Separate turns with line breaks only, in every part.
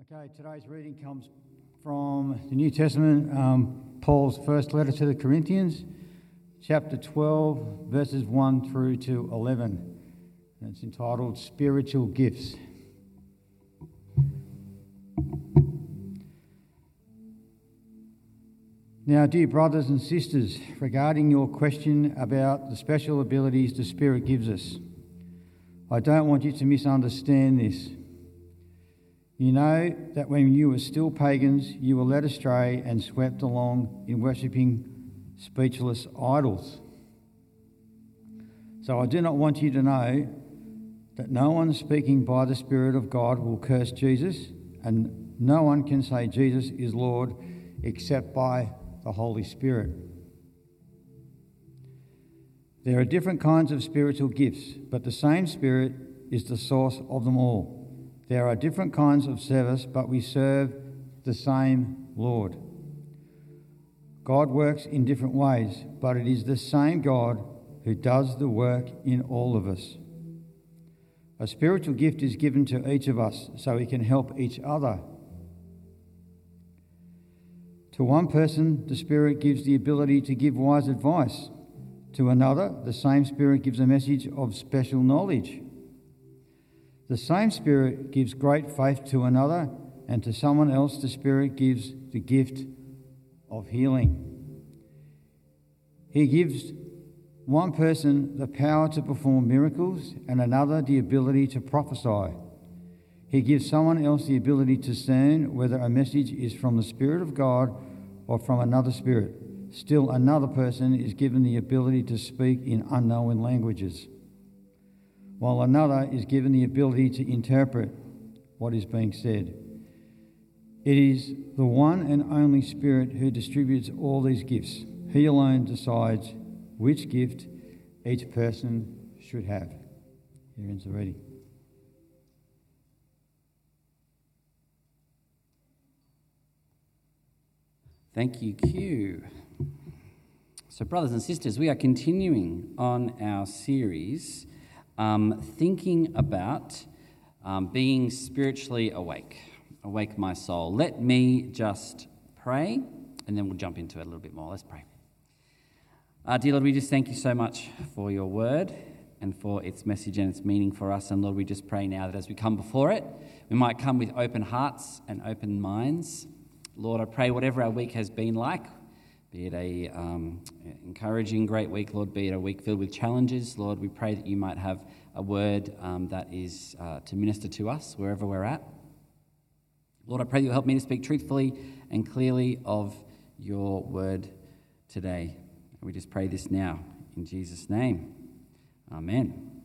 Okay, today's reading comes from the New Testament, Paul's first letter to the Corinthians, chapter 12, verses 1 through to 11. And it's entitled Spiritual Gifts. Now, dear brothers and sisters, regarding your question about the special abilities the Spirit gives us, I don't want you to misunderstand this. You know that when you were still pagans, you were led astray and swept along in worshipping speechless idols. So I do not want you to know that no one speaking by the Spirit of God will curse Jesus, and no one can say Jesus is Lord except by the Holy Spirit. There are different kinds of spiritual gifts, but the same Spirit is the source of them all. There are different kinds of service, but we serve the same Lord. God works in different ways, but it is the same God who does the work in all of us. A spiritual gift is given to each of us so we can help each other. To one person, the Spirit gives the ability to give wise advice. To another, the same Spirit gives a message of special knowledge. The same Spirit gives great faith to another, and to someone else the Spirit gives the gift of healing. He gives one person the power to perform miracles and another the ability to prophesy. He gives someone else the ability to discern whether a message is from the Spirit of God or from another spirit. Still another person is given the ability to speak in unknown languages, while another is given the ability to interpret what is being said. It is the one and only Spirit who distributes all these gifts. He alone decides which gift each person should have. Here ends the reading.
Thank you, Q. So, brothers and sisters, we are continuing on our series thinking about being spiritually awake. Awake my soul. Let me just pray, and then we'll jump into it a little bit more. Let's pray. Dear Lord, we just thank you so much for your word and for its message and its meaning for us. And Lord, we just pray now that as we come before it, we might come with open hearts and open minds. Lord, I pray whatever our week has been like, be it a encouraging, great week, Lord, be it a week filled with challenges, Lord, we pray that you might have a word that is to minister to us wherever we're at. Lord, I pray you'll help me to speak truthfully and clearly of your word today. We just pray this now in Jesus' name. Amen.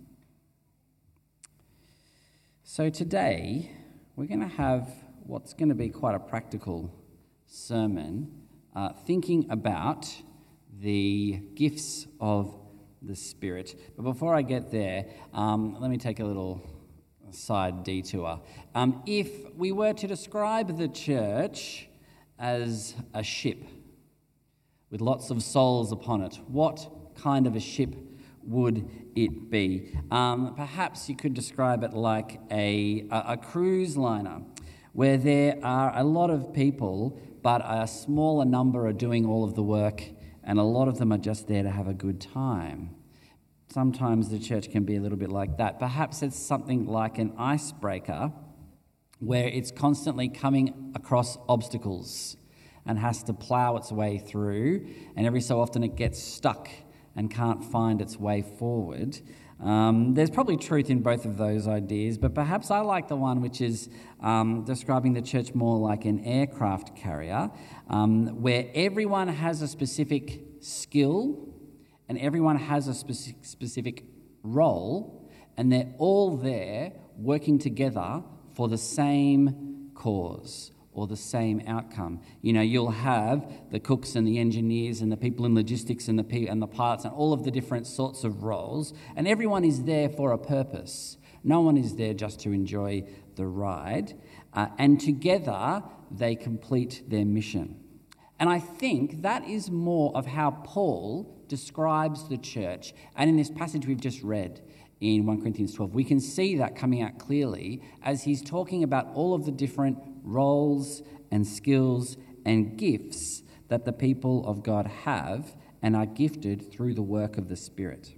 So today, we're going to have what's going to be quite a practical sermon, thinking about the gifts of the Spirit. But before I get there, let me take a little side detour. If we were to describe the church as a ship with lots of souls upon it, what kind of a ship would it be? Perhaps you could describe it like a cruise liner, where there are a lot of people, but a smaller number are doing all of the work, and a lot of them are just there to have a good time. Sometimes the church can be a little bit like that. Perhaps it's something like an icebreaker, where it's constantly coming across obstacles and has to plough its way through, and every so often it gets stuck and can't find its way forward. There's probably truth in both of those ideas, but perhaps I like the one which is describing the church more like an aircraft carrier, where everyone has a specific skill and everyone has a specific role, and they're all there working together for the same cause or the same outcome. You know, you'll have the cooks and the engineers and the people in logistics and the pilots and all of the different sorts of roles, and everyone is there for a purpose. No one is there just to enjoy the ride, and together they complete their mission. And I think that is more of how Paul describes the church, and in this passage we've just read, in 1 Corinthians 12. We can see that coming out clearly as he's talking about all of the different roles and skills and gifts that the people of God have and are gifted through the work of the Spirit.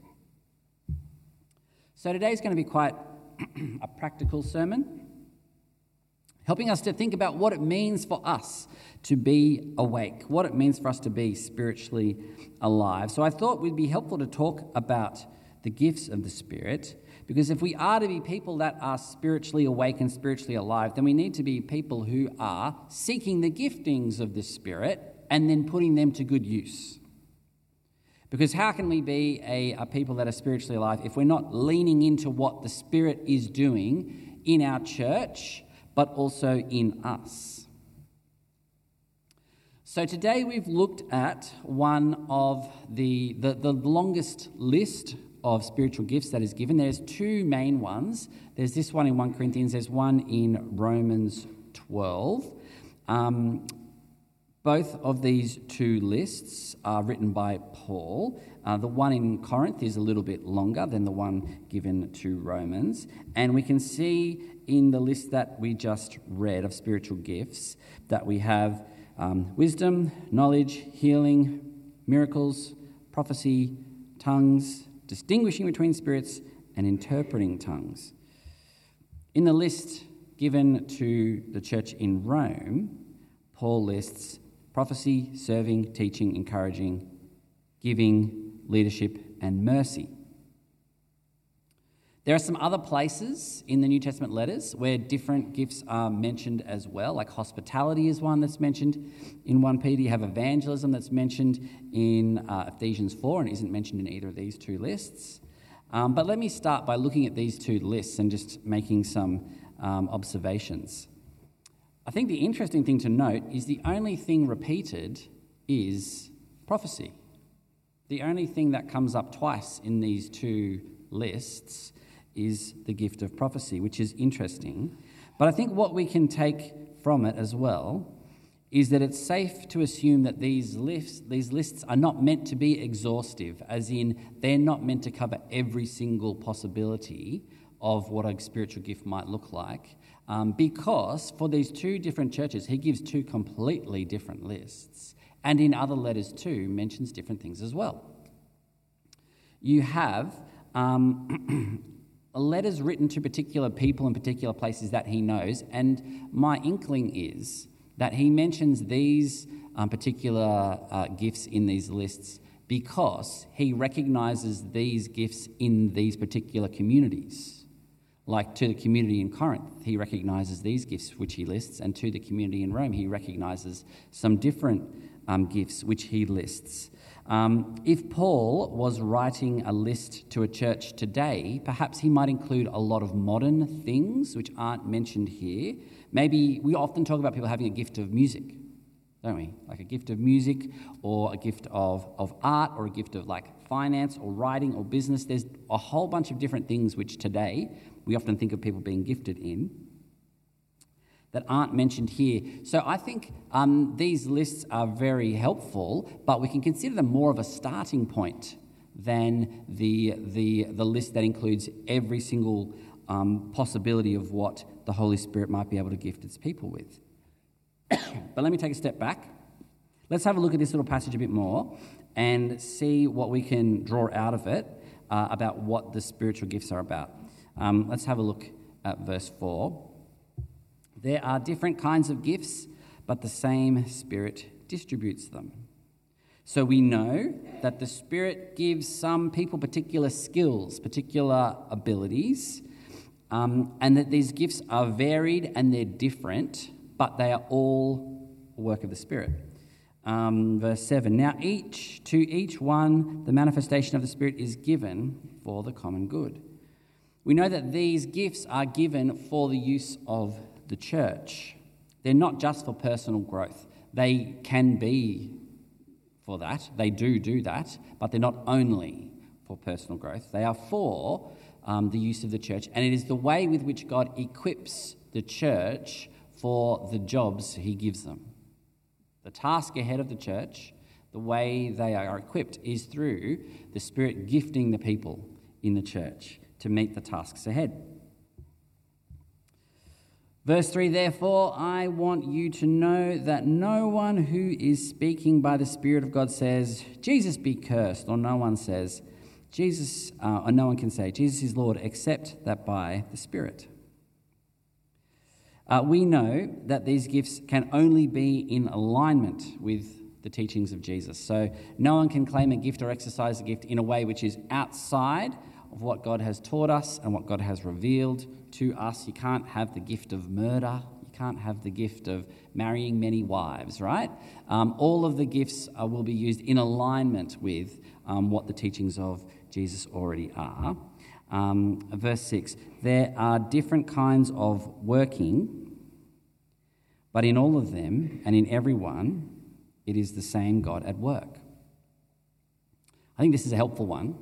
So today's going to be quite a practical sermon, helping us to think about what it means for us to be awake, what it means for us to be spiritually alive. So I thought it would be helpful to talk about the gifts of the Spirit, because if we are to be people that are spiritually awake and spiritually alive, then we need to be people who are seeking the giftings of the Spirit and then putting them to good use. Because how can we be a people that are spiritually alive if we're not leaning into what the Spirit is doing in our church, but also in us? So today we've looked at one of the longest list of spiritual gifts that is given. There's two main ones. There's this one in 1 Corinthians, there's one in Romans 12. Both of these two lists are written by Paul. The one in Corinth is a little bit longer than the one given to Romans. And we can see in the list that we just read of spiritual gifts that we have wisdom, knowledge, healing, miracles, prophecy, tongues, distinguishing between spirits, and interpreting tongues. In the list given to the church in Rome, Paul lists prophecy, serving, teaching, encouraging, giving, leadership, and mercy. There are some other places in the New Testament letters where different gifts are mentioned as well, like hospitality is one that's mentioned in 1 Peter. You have evangelism that's mentioned in Ephesians 4 and isn't mentioned in either of these two lists. But let me start by looking at these two lists and just making some observations. I think the interesting thing to note is the only thing repeated is prophecy. The only thing that comes up twice in these two lists is the gift of prophecy, which is interesting. But I think what we can take from it as well is that it's safe to assume that these lists are not meant to be exhaustive, as in they're not meant to cover every single possibility of what a spiritual gift might look like, because for these two different churches, he gives two completely different lists, and in other letters too mentions different things as well. You have letters written to particular people in particular places that he knows, and my inkling is that he mentions these particular gifts in these lists because he recognises these gifts in these particular communities. Like to the community in Corinth, he recognises these gifts which he lists, and to the community in Rome, he recognises some different gifts which he lists. If Paul was writing a list to a church today, perhaps he might include a lot of modern things which aren't mentioned here. Maybe we often talk about people having a gift of music, don't we? Like a gift of music or a gift of art or a gift of like finance or writing or business. There's a whole bunch of different things which today we often think of people being gifted in that aren't mentioned here. So I think these lists are very helpful, but we can consider them more of a starting point than the list that includes every single possibility of what the Holy Spirit might be able to gift its people with. But let me take a step back. Let's have a look at this little passage a bit more and see what we can draw out of it about what the spiritual gifts are about. Let's have a look at verse 4. There are different kinds of gifts, but the same Spirit distributes them. So we know that the Spirit gives some people particular skills, particular abilities, and that these gifts are varied and they're different, but they are all a work of the Spirit. Verse 7, now to each one the manifestation of the Spirit is given for the common good. We know that these gifts are given for the use of the church. They're not just for personal growth. They can be for that. They do that, but they're not only for personal growth. They are for the use of the church, and it is the way with which God equips the church for the jobs he gives them. The task ahead of the church, the way they are equipped, is through the Spirit gifting the people in the church to meet the tasks ahead. Verse 3, therefore, I want you to know that no one who is speaking by the Spirit of God says, Jesus be cursed, or no one says, or no one can say, Jesus is Lord, except that by the Spirit. We know that these gifts can only be in alignment with the teachings of Jesus. So no one can claim a gift or exercise a gift in a way which is outside of what God has taught us and what God has revealed to us. You can't have the gift of murder. You can't have the gift of marrying many wives, right? All of the gifts will be used in alignment with what the teachings of Jesus already are. Verse 6, there are different kinds of working, but in all of them and in every one, it is the same God at work. I think this is a helpful one.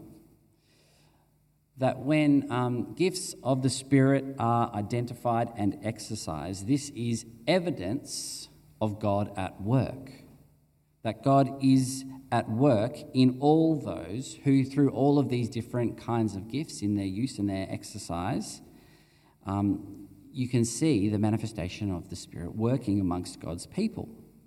That when gifts of the Spirit are identified and exercised, this is evidence of God at work. That God is at work in all those who, through all of these different kinds of gifts in their use and their exercise, you can see the manifestation of the Spirit working amongst God's people.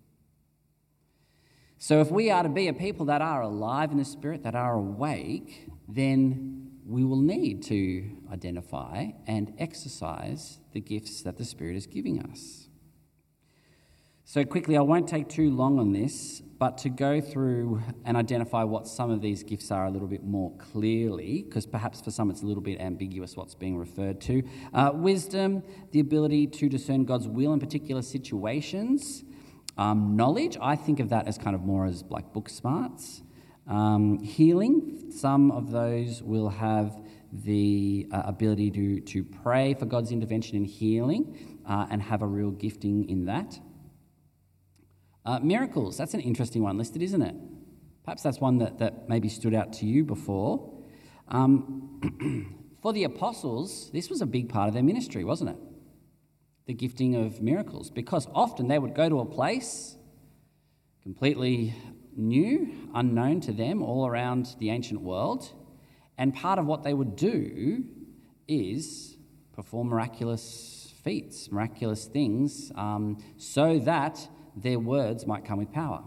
So if we are to be a people that are alive in the Spirit, that are awake, then we will need to identify and exercise the gifts that the Spirit is giving us. So quickly, I won't take too long on this, but to go through and identify what some of these gifts are a little bit more clearly, because perhaps for some it's a little bit ambiguous what's being referred to. Wisdom, the ability to discern God's will in particular situations. Knowledge, I think of that as kind of more as like book smarts. Healing, some of those will have the ability to pray for God's intervention in healing and have a real gifting in that. Miracles, that's an interesting one listed, isn't it? Perhaps that's one that maybe stood out to you before. For the apostles, this was a big part of their ministry, wasn't it? The gifting of miracles, because often they would go to a place completely new, unknown to them, all around the ancient world, and part of what they would do is perform miraculous feats, miraculous things, so that their words might come with power.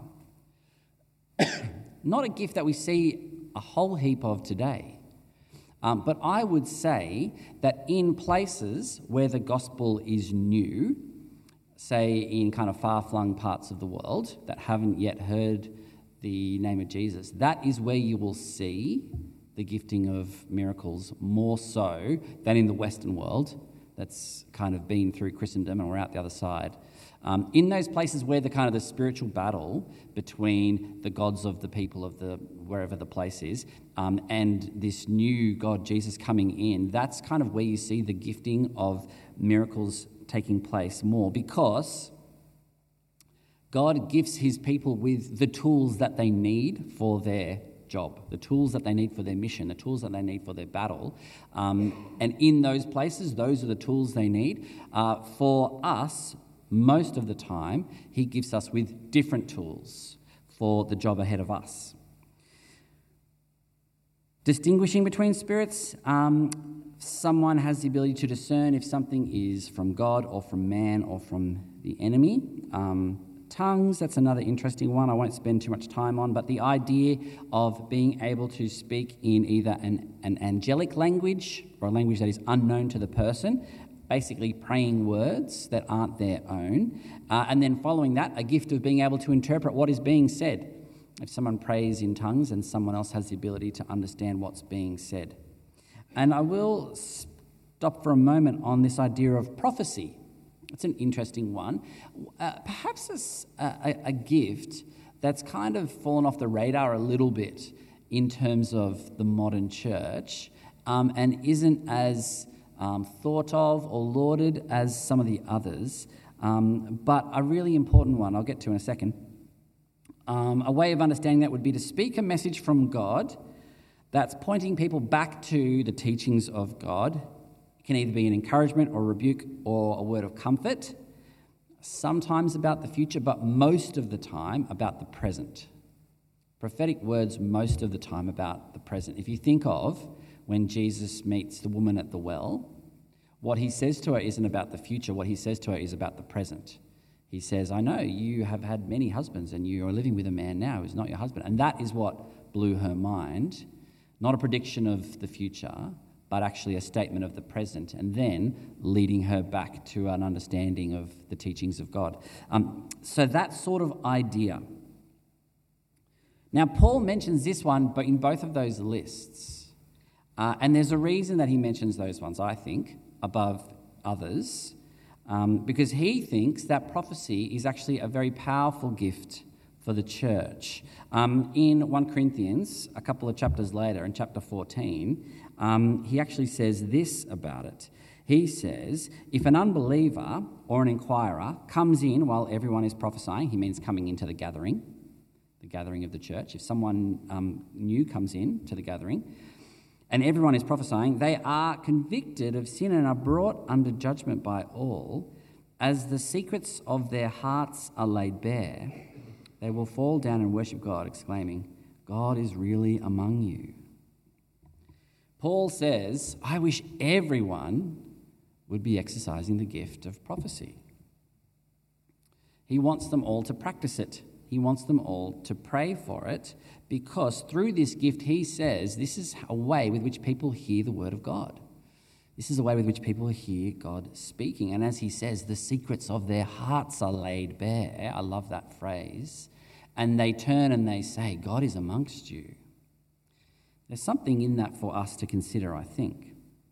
Not a gift that we see a whole heap of today. But I would say that in places where the gospel is new, say in kind of far-flung parts of the world that haven't yet heard the name of Jesus, that is where you will see the gifting of miracles more so than in the Western world that's kind of been through Christendom and we're out the other side. In those places where the kind of the spiritual battle between the gods of the people of the wherever the place is and this new God Jesus coming in, that's kind of where you see the gifting of miracles taking place more, because God gives his people with the tools that they need for their job, the tools that they need for their mission, the tools that they need for their battle. And in those places, those are the tools they need. For us, most of the time, he gives us with different tools for the job ahead of us. Distinguishing between spirits, someone has the ability to discern if something is from God or from man or from the enemy. Tongues, that's another interesting one I won't spend too much time on, but the idea of being able to speak in either an angelic language or a language that is unknown to the person, basically praying words that aren't their own, and then following that, a gift of being able to interpret what is being said. If someone prays in tongues and someone else has the ability to understand what's being said. And I will stop for a moment on this idea of prophecy. It's an interesting one. Perhaps it's a gift that's kind of fallen off the radar a little bit in terms of the modern church, and isn't as thought of or lauded as some of the others, but a really important one I'll get to in a second. A way of understanding that would be to speak a message from God that's pointing people back to the teachings of God. It can either be an encouragement or rebuke or a word of comfort, sometimes about the future, but most of the time about the present. Prophetic words most of the time about the present. If you think of when Jesus meets the woman at the well, what he says to her isn't about the future. What he says to her is about the present. He says, I know you have had many husbands and you are living with a man now who's not your husband. And that is what blew her mind. Not a prediction of the future, but actually a statement of the present, and then leading her back to an understanding of the teachings of God. So that sort of idea. Now, Paul mentions this one but in both of those lists. And there's a reason that he mentions those ones, I think, above others, because he thinks that prophecy is actually a very powerful gift for the church. In 1 Corinthians, a couple of chapters later, in chapter 14, he actually says this about it. He says, if an unbeliever or an inquirer comes in while everyone is prophesying, he means coming into the gathering of the church. If someone new comes in to the gathering and everyone is prophesying, they are convicted of sin and are brought under judgment by all. As the secrets of their hearts are laid bare, they will fall down and worship God, exclaiming, God is really among you. Paul says, I wish everyone would be exercising the gift of prophecy. He wants them all to practice it. He wants them all to pray for it, because through this gift, he says, this is a way with which people hear the word of God. This is a way with which people hear God speaking. And as he says, the secrets of their hearts are laid bare. I love that phrase. And they turn and they say, God is amongst you. There's something in that for us to consider, I think.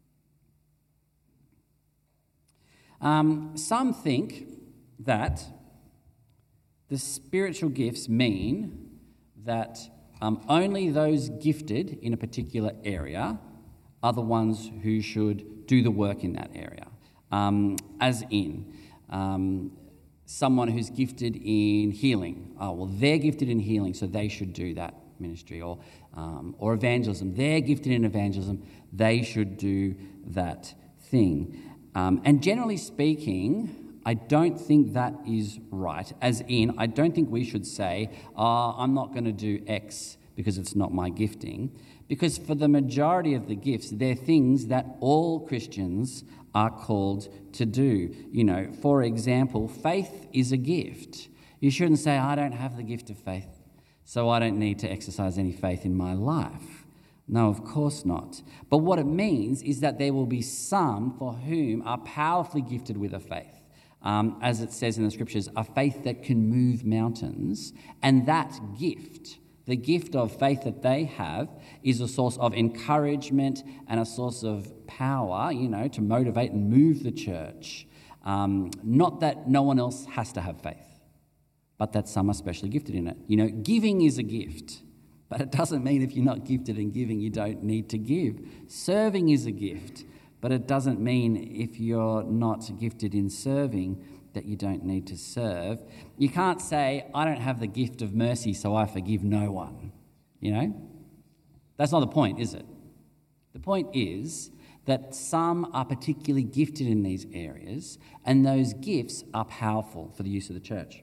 Some think that the spiritual gifts mean that only those gifted in a particular area are the ones who should do the work in that area. As in, someone who's gifted in healing. Oh, well, they're gifted in healing, so they should do that ministry. Or evangelism. They're gifted in evangelism. They should do that thing. And generally speaking, I don't think that is right. As in, I don't think we should say, I'm not going to do X because it's not my gifting. Because for the majority of the gifts, they're things that all Christians are called to do. You know, for example, faith is a gift. You shouldn't say, I don't have the gift of faith, so I don't need to exercise any faith in my life. No, of course not. But what it means is that there will be some for whom are powerfully gifted with a faith. As it says in the scriptures, a faith that can move mountains. And that gift, the gift of faith that they have, is a source of encouragement and a source of power, to motivate and move the church. Not that no one else has to have faith, but that some are specially gifted in it. Giving is a gift, but it doesn't mean if you're not gifted in giving, you don't need to give. Serving is a gift, but it doesn't mean if you're not gifted in serving that you don't need to serve. You can't say, I don't have the gift of mercy, so I forgive no one. That's not the point, is it? The point is that some are particularly gifted in these areas, and those gifts are powerful for the use of the church.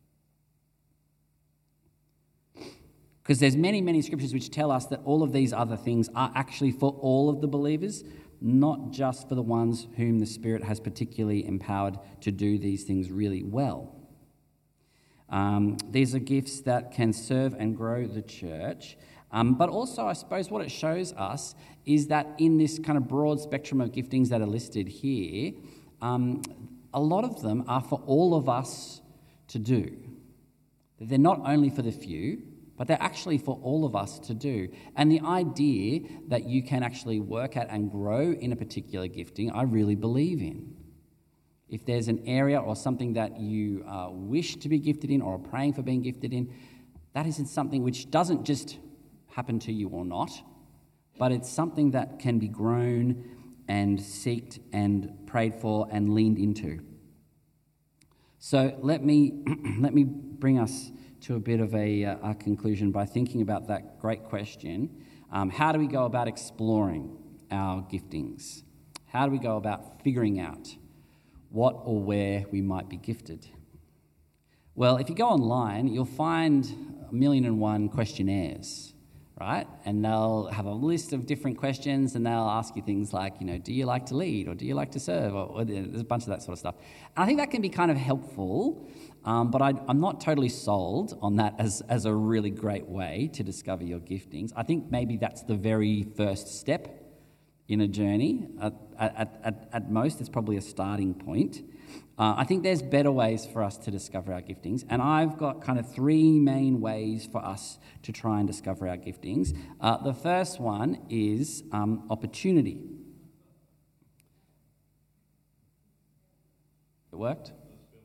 Because there's many, many scriptures which tell us that all of these other things are actually for all of the believers, not just for the ones whom the Spirit has particularly empowered to do these things really well. These are gifts that can serve and grow the church. But also, I suppose, what it shows us is that in this kind of broad spectrum of giftings that are listed here, a lot of them are for all of us to do. They're not only for the few, but they're actually for all of us to do. And the idea that you can actually work at and grow in a particular gifting, I really believe in. If there's an area or something that you wish to be gifted in or are praying for being gifted in, that isn't something which doesn't just happen to you or not, but it's something that can be grown and sought and prayed for and leaned into. So let me bring us to a bit of a conclusion by thinking about that great question. How do we go about exploring our giftings? How do we go about figuring out what or where we might be gifted? Well, if you go online, you'll find 1,000,001 questionnaires, right? And they'll have a list of different questions, and they'll ask you things like, do you like to lead, or do you like to serve, or there's a bunch of that sort of stuff. And I think that can be kind of helpful, but I'm not totally sold on that as a really great way to discover your giftings. I think maybe that's the very first step in a journey. At most, it's probably a starting point. I think there's better ways for us to discover our giftings, and I've got kind of 3 main ways for us to try and discover our giftings. The first one is opportunity. It worked?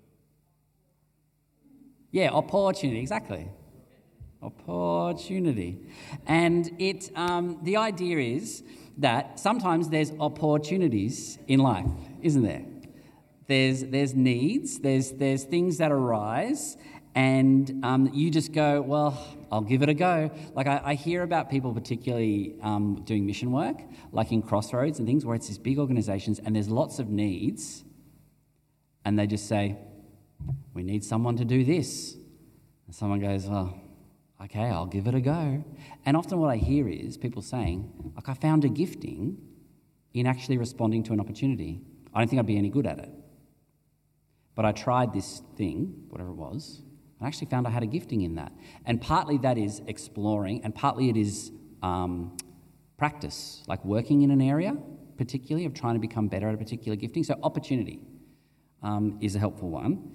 Yeah, opportunity, exactly. Opportunity. And the idea is that sometimes there's opportunities in life, isn't there? There's needs, there's things that arise, and you just go, well, I'll give it a go. Like I hear about people particularly doing mission work, like in Crossroads and things, where it's these big organisations and there's lots of needs, and they just say, we need someone to do this. And someone goes, well, okay, I'll give it a go. And often what I hear is people saying, like, I found a gifting in actually responding to an opportunity. I don't think I'd be any good at it. But I tried this thing, whatever it was, and I actually found I had a gifting in that. And partly that is exploring, and partly it is practice, like working in an area, particularly, of trying to become better at a particular gifting. So opportunity is a helpful one.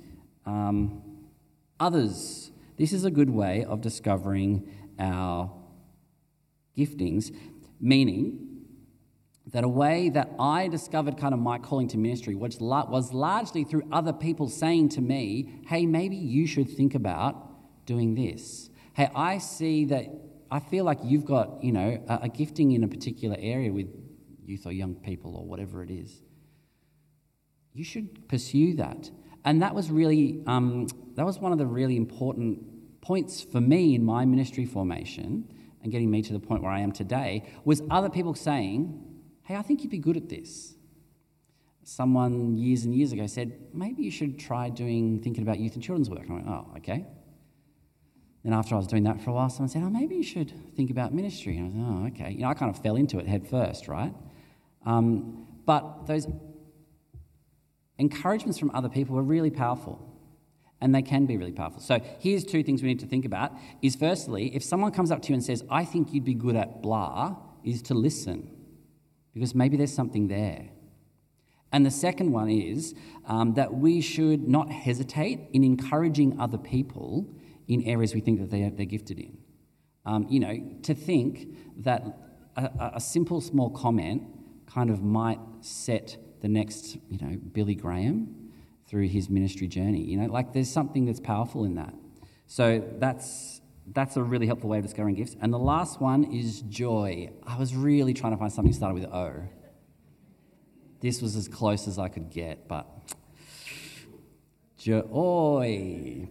Others. This is a good way of discovering our giftings, meaning that a way that I discovered kind of my calling to ministry was largely through other people saying to me, hey, maybe you should think about doing this. Hey, I feel like you've got, a gifting in a particular area with youth or young people or whatever it is. You should pursue that. And that was really, that was one of the really important points for me in my ministry formation and getting me to the point where I am today, was other people saying, hey, I think you'd be good at this. Someone years and years ago said, maybe you should try thinking about youth and children's work. And I went, oh, okay. Then after I was doing that for a while, someone said, oh, maybe you should think about ministry. And I was, oh, okay. I kind of fell into it head first, right? But those encouragements from other people were really powerful, and they can be really powerful. So here's 2 things we need to think about. Is firstly, if someone comes up to you and says, I think you'd be good at blah, is to listen, because maybe there's something there. And the second one is that we should not hesitate in encouraging other people in areas we think that they're gifted in. To think that a simple small comment kind of might set the next, Billy Graham through his ministry journey. There's something that's powerful in that. So that's a really helpful way of discovering gifts. And the last one is joy. I was really trying to find something that started with O. This was as close as I could get, but joy.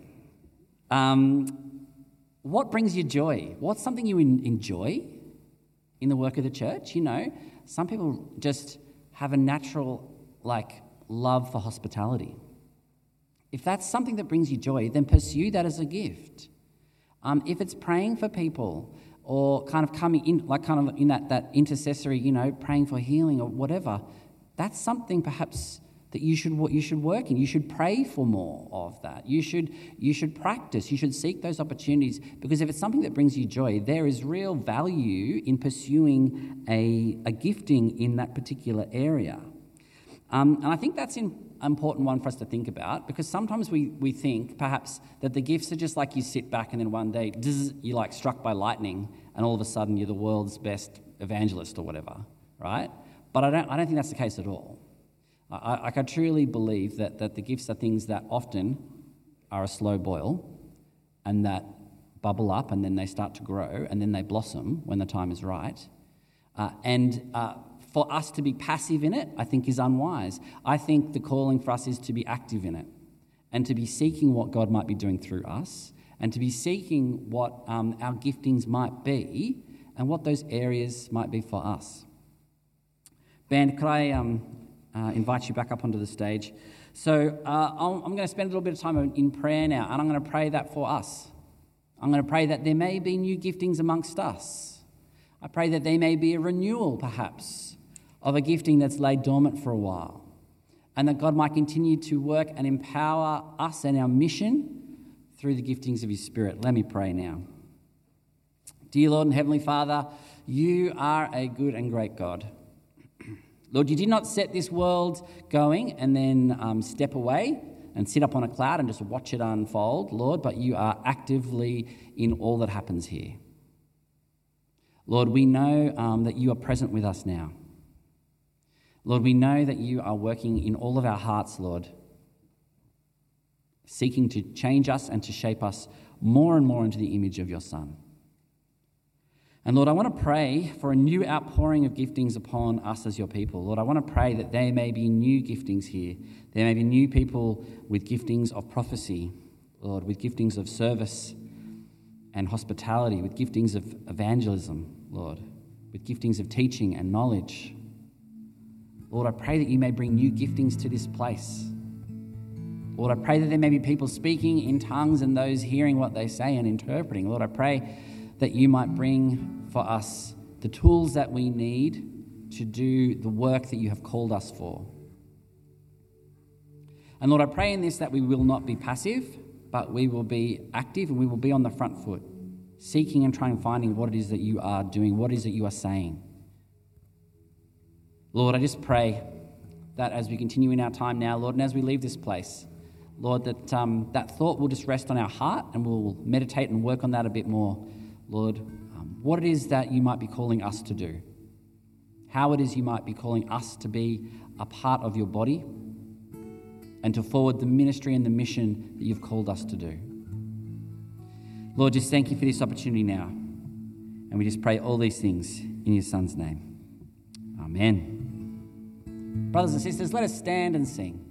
What brings you joy? What's something you enjoy in the work of the church? Some people just have a natural, love for hospitality. If that's something that brings you joy, then pursue that as a gift. If it's praying for people or kind of coming in, in that intercessory, praying for healing or whatever, that's something perhaps that you should work in. You should pray for more of that. You should practice. You should seek those opportunities, because if it's something that brings you joy, there is real value in pursuing a gifting in that particular area. And I think that's an important one for us to think about, because sometimes we think perhaps that the gifts are just like you sit back and then one day you're struck by lightning and all of a sudden you're the world's best evangelist or whatever, right? But I don't think that's the case at all. I truly believe that the gifts are things that often are a slow boil and that bubble up and then they start to grow and then they blossom when the time is right. For us to be passive in it, I think, is unwise. I think the calling for us is to be active in it and to be seeking what God might be doing through us and to be seeking what our giftings might be and what those areas might be for us. Band, could I invite you back up onto the stage? So I'm going to spend a little bit of time in prayer now, and I'm going to pray that for us. I'm going to pray that there may be new giftings amongst us. I pray that there may be a renewal, perhaps, of a gifting that's laid dormant for a while, and that God might continue to work and empower us and our mission through the giftings of his Spirit. Let me pray now. Dear Lord and Heavenly Father, you are a good and great God. Lord, you did not set this world going and then step away and sit up on a cloud and just watch it unfold, Lord, but you are actively in all that happens here. Lord, we know that you are present with us now. Lord, we know that you are working in all of our hearts, Lord, seeking to change us and to shape us more and more into the image of your Son. And Lord, I want to pray for a new outpouring of giftings upon us as your people. Lord, I want to pray that there may be new giftings here. There may be new people with giftings of prophecy, Lord, with giftings of service and hospitality, with giftings of evangelism, Lord, with giftings of teaching and knowledge. Lord, I pray that you may bring new giftings to this place. Lord, I pray that there may be people speaking in tongues and those hearing what they say and interpreting. Lord, I pray that you might bring for us the tools that we need to do the work that you have called us for. And Lord, I pray in this that we will not be passive, but we will be active and we will be on the front foot, seeking and trying finding what it is that you are doing, what it is that you are saying. Lord, I just pray that as we continue in our time now, Lord, and as we leave this place, Lord, that that thought will just rest on our heart and we'll meditate and work on that a bit more. Lord, what it is that you might be calling us to do, how it is you might be calling us to be a part of your body and to forward the ministry and the mission that you've called us to do. Lord, just thank you for this opportunity now. And we just pray all these things in your Son's name. Amen. Brothers and sisters, let us stand and sing.